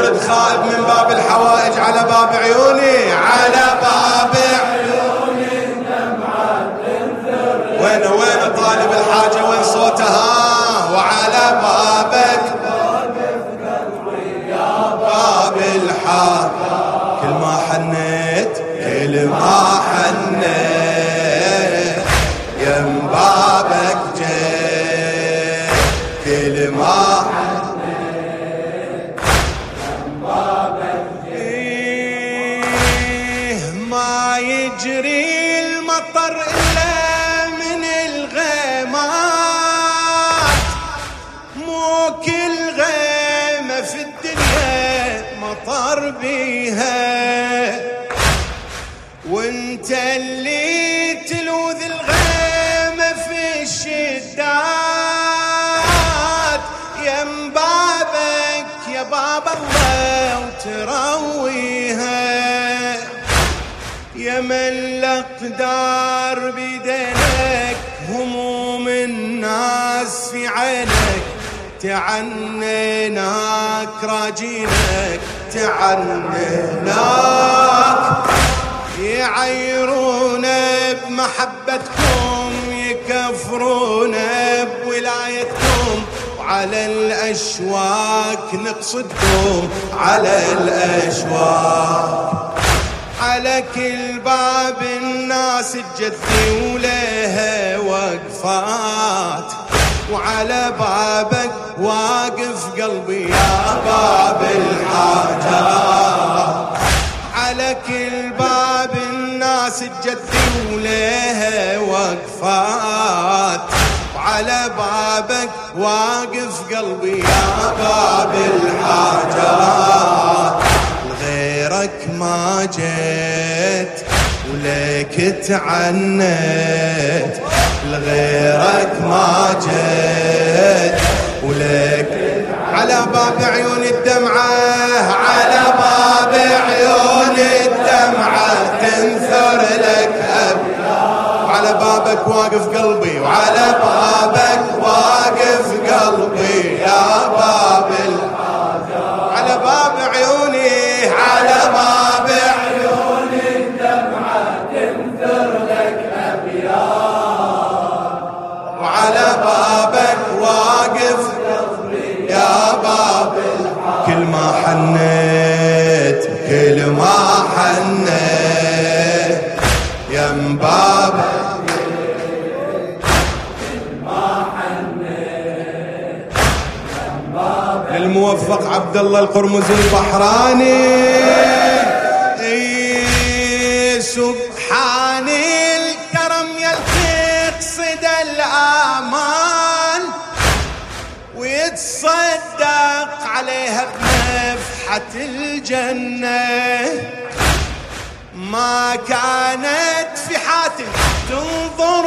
ورد خائب من باب الحوائج على باب عيوني، على باب عيوني الدمعة تنثر. وين طالب الحاجة وين صوتها؟ وعلى بابك واقف قلبي يا باب الحاجة. كل ما حنيت كل ما حنيت يم بابك جيت، كل ما حنيت يم بابك جيت. ما يجري المطر إلا من الغيمات، مو كل غيمة في الدنيا مطر بيها، وانت اللي تلوذ الغيمة في الشدات. يم بابك يا باب الله وترويها، يا من الأقدار بيدينك، هموم الناس في عينك، تعنيناك راجينك تعنيناك. يعيرون بمحبتكم يكفرون بولايتكم، وعلى الأشواك نقصدكم على الأشواك. على كل باب الناس تجدي ولها وقفات، وعلى بابك واقف قلبي يا باب الحاجات. على كل باب الناس تجدي ولها وقفات، وعلى بابك واقف قلبي يا باب الحاجات. لغيرك ما جيت وليك تعنيت، لغيرك ما جيت وليك. على باب عيون الدمعة، على باب عيون الدمعة تنثر لك أبيات. على بابك واقف قلبي، وعلى بابك واقف قلبي يا باب الحاجات. على باب عيوني، على باب عيون الدمعة تنثر لك أبيات، وعلى بابك واقف قلبي يا باب الحاجات. كل ما حنيت كل ما حنيت يم بابك، الموفق عبد الله القرمزي البحراني. سبحان الكرم يقصد الآمال، ويتصدق عليها بنفحة الجنة. ما كانت في حاتم تنظر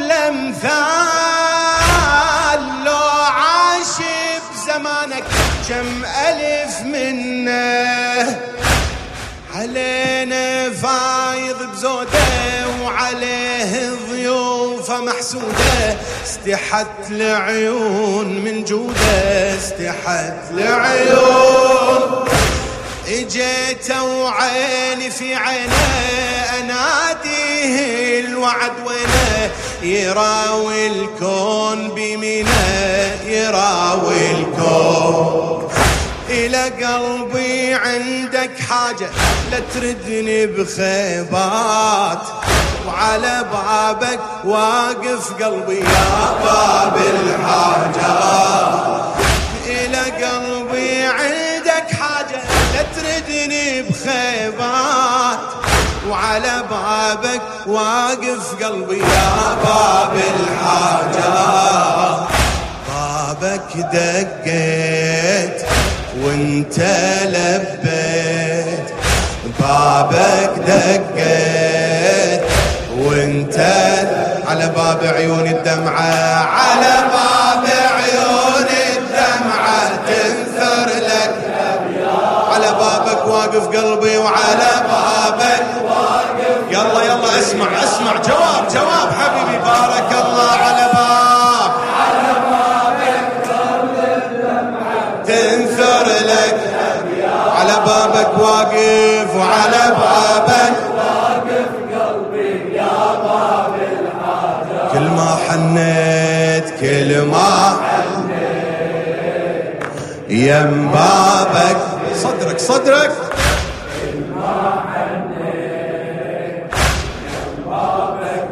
بالامثال، لو عاش بزمانك كم ألف منه. علينا فايض بزوده وعليه ضيوفه محسوده، استحت العيون من جوده، استحت العيون. اجيت وعيني في عينه اناديه الوعد وينه، يراوي الكون بيمينه، يراوي الكون. إلى قلبي عندك حاجة لا تردني بخيبات، وعلى بابك واقف قلبي يا باب الحاجات. إلى قلبي عندك حاجة لا تردني بخيبات، وعلى بابك واقف قلبي يا باب الحاجات. بابك دقيت وانت لبيت، بابك دقيت وانت. على باب عيون الدمعة، على باب عيون الدمعة تنثر لك أبيات. على بابك واقف قلبي، وعلى بابك واقف. يلا يلا اسمع اسمع جواب جواب حبيبي، بارك الله. على باب، على بابك قلب الدمعة تنثر لك أبيات. واقف وعلى بابك واقف قلبي يا باب الحاجات. كل ما حنيت كل ما حنيت يم بابك صدرك صدرك كل ما حنيت يم بابك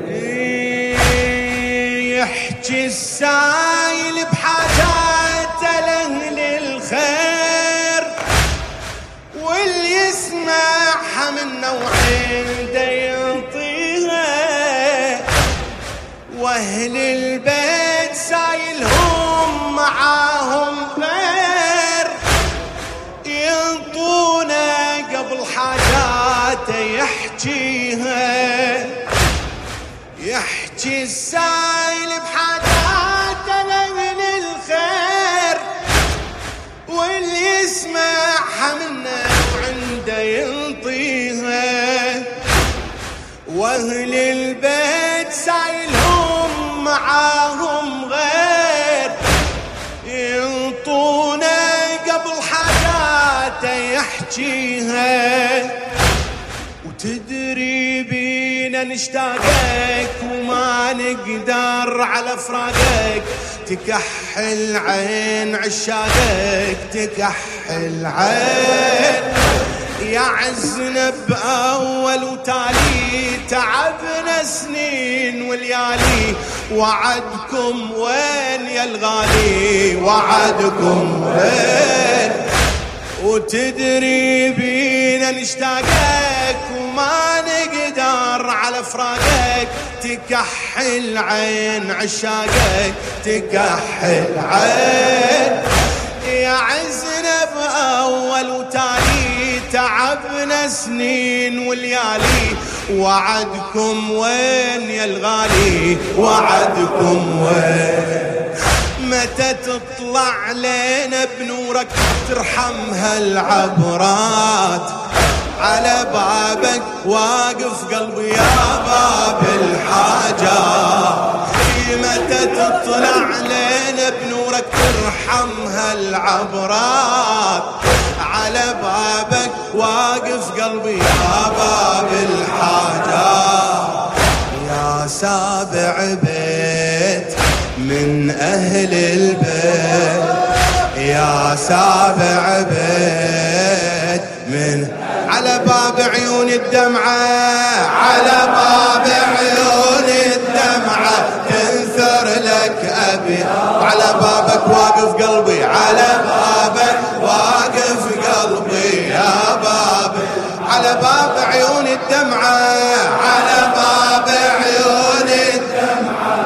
يحكي السايل بحاجاته لأهل الخير واللي يسمعها منا وعنده ينطيها واهل البيت سايلهم معاهم غير ينطونا قبل حاجاته يحكيها يحكي السايل بحاجاته لمن الخير واللي يسمعها منا وعنده ينطيها واهل البيت سايلهم معاهم غير ينطونا قبل حاجاته يحكيها وتدري بينا نشتاقك وما نقدر على فراقك تكحل عين عشاقك تكحل عين يا عزنا بأول وتالي تعبنا سنين وليالي وعدكم وين يا الغالي وعدكم وين وتدري بينا نشتاقك وما نقدر على فراقك تكحل عين عشاقك تكحل عين يا عزنا بأول وتالي تعبنا سنين وليالي وعدكم وين يا الغالي وعدكم وين متى تطلع لنا بنورك ترحمها العبرات على بابك واقف قلبي يا باب الحاجات متى تطلع لنا بنورك ترحمها العبرات على بابك واقف قلبي يا باب الحاجات يا سابع بيت من أهل البيت يا سابع بيت من على باب عيون الدمعة على باب عيون الدمعة تنثر لك أبي وعلى بابك واقف قلبي على بابك واقف قلبي يا باب على باب عيون الدمعة على باب عيون الدمعة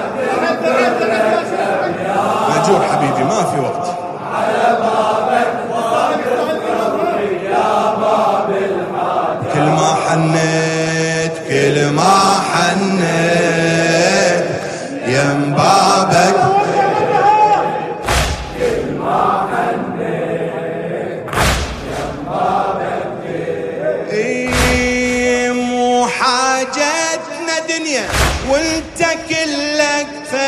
مأجور حبيبي ما في وقت على بابك واقف قلبي يا باب الحاجات. كل ما حنيت كل ما حنيت يم بابك كل ما حنيت يم بابك مو حاجتنا دنيا وانت كلك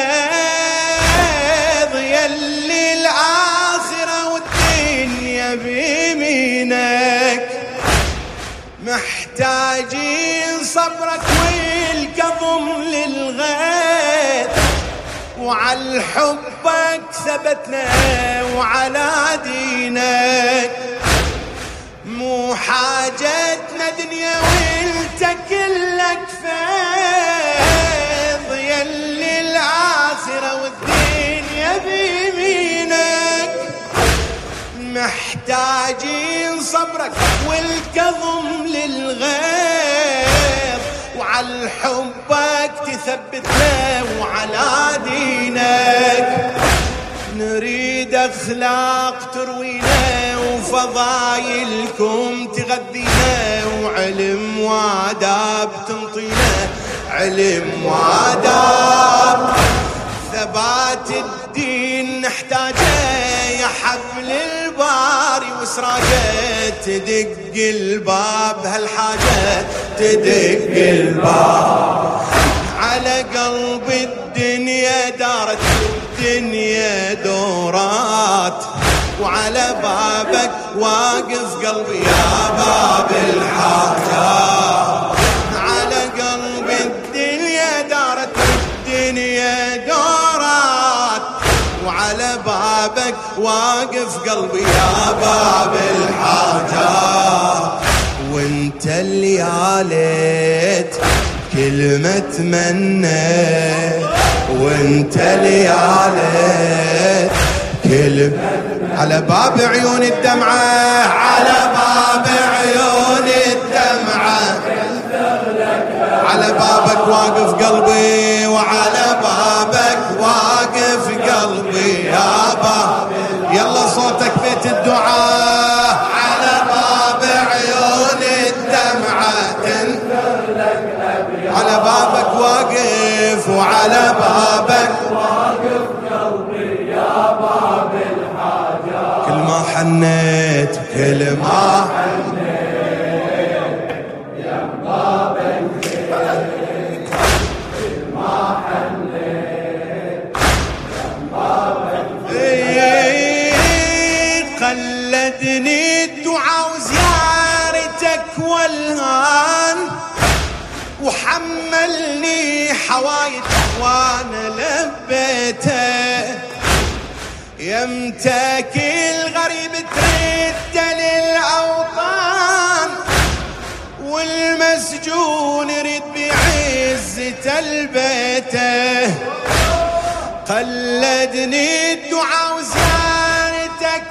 فيض يلي الآخرة والدنيا بيمينك محتاجين صبرك والكظم للغيث وعلى حبك ثبتنا وعلى دينك مو حاجتنا دنيا وانت كلك فيض يلي الآخرة والدنيا بيمينك محتاجين صبرك والكظم للغير وعلى حبك تثبتنا وعلى دينك نريد أخلاق تروينا وفضايلكم تغذينا وعلم وآداب تنطينا علم وآداب ثبات الدين نحتاجه يا حبل الباري وسراجه تدق الباب هالحاجة تدق الباب على قلب الدنيا دارت الدنيا دورات وعلى بابك واقف قلبي يا باب الحاجات، على قلب الدنيا دارت الدنيا دارت، وعلى بابك واقف قلبي يا باب الحاجات. وانت اللي عاليت كلمة تمنيت، وانت اللي عاليت كلمة على باب عيون الدمعة، على باب عيون الدمعة، على بابك واقف قلبي، وعلى بابك واقف قلبي يا باب. يلا صوتك بيت الدعاء، على باب عيون الدمعة على بابك واقف، وعلى بابك واقف قلبي يا باب الحاجات. كل ما حنيت كل ما حنيت يا باب الخير، كل ما حنيت يا باب الخير. قلدني الدعاء وزيارتك والهان، وحملني حوايج وانا لبيته. يمتك الغريب ترد للأوطان، والمسجون يريد بعزة البيته. قلدني الدعاء وزيارتك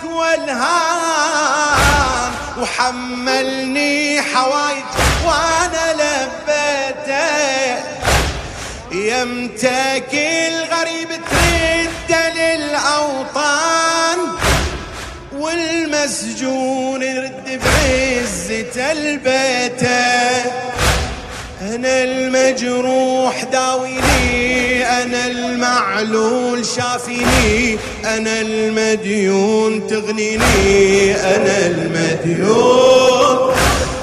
والهان، وحملني حوايج وانا لبيته. يمتك الغريب ترد للأوطان، والمسجون يرد بعزة البيته. أنا المجروح داويني، أنا المعلول شافيني، أنا المديون تغنيني، أنا المديون.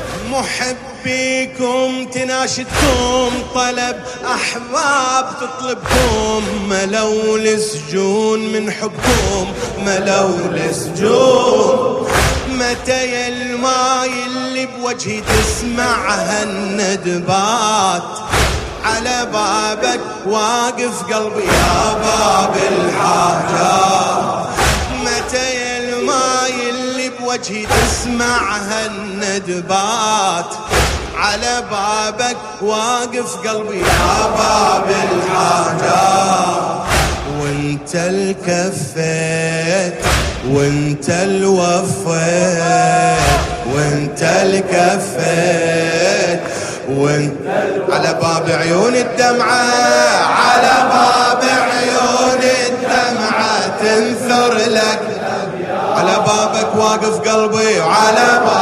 محبيكم تناشدكم طلب، أحباب تطلبكم، ملوا السجون من حبكم، ملوا السجون. متى يا الماي اللي بوجهي تسمعها الندبات، على بابك واقف قلبي يا باب الحاجات. متى يا الماي اللي بوجهي تسمعها الندبات، على بابك واقف قلبي يا باب الحاجات. وانت الكفيت وانت الوفيت، وانت الكفيت وانت على باب عيون الدمعة، على باب عيون الدمعة تنثر لك. على بابك واقف قلبي، وعلى بابك